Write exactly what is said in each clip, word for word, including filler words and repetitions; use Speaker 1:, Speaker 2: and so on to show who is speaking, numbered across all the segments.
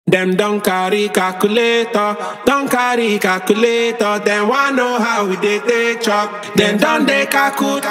Speaker 1: Them don't carry calculator, don't carry calculator. Them want know how we dey take chop. Them don't dey calculate.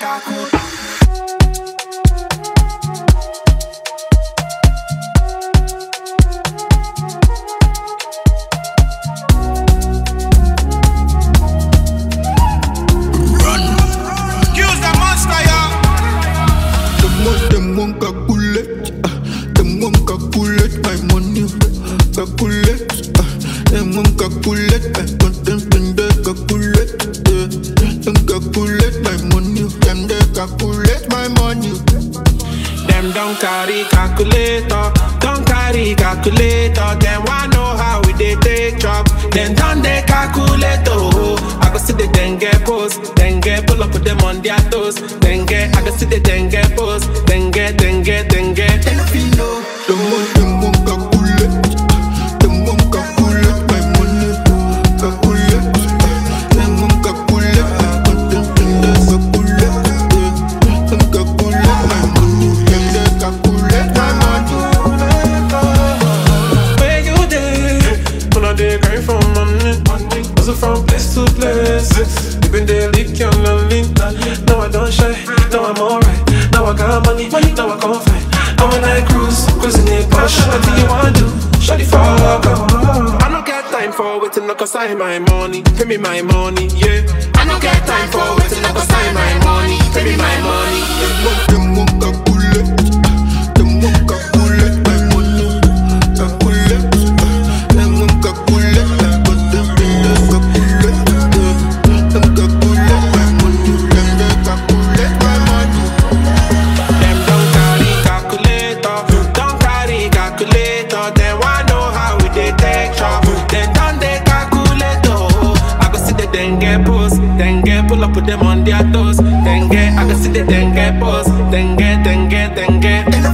Speaker 2: Them won't calculate, uh, them won't calculate my money. Calculate, uh, them won't calculate. I don't them think they calculate. Uh, them calculate my money. Them they calculate my money.
Speaker 1: Them don't carry calculator, don't carry calculator. Them want know how we dey take chop. Them don't dey calculate. Oh, I go see the dengue post, dengue pull up with them on their toes. Dengue, I go see the dengue post, dengue, dengue, dengue.
Speaker 2: Them feel no. Them won't, them won't calculate. Uh, them won't calculate my money. Calculate, uh, them won't calculate. I don't them think they calculate. Uh, them calculate my money. Them they calculate my money.
Speaker 1: Where you dey? When I dey grind for money, hustle from place to place. You been there, lick your lonely. Now I don't shy, now I'm alright. Now I got money, money, now I can't fight. And when I cruise, cruising in Porsche, what do you want to do? Shut the fuck up. I don't get time for waiting, no cause I my money. Pay me my money, yeah. I don't get time for waiting, no cause I my money. Pay me my money, yeah.
Speaker 2: Them won't calculate. uh, Them won't calculate my money. Calculate, uh, them won't calculate. I got them in the calculate. uh, Them calculate my money. Them they calculate my money.
Speaker 1: Them don't carry calculator, don't carry calculator. Them want know how we dey take chop. Them don't dey calculate. Oh, I go see the dengue post, dengue pull up with them on their toes. Dengue, I go see the dengue post, dengue, dengue, dengue.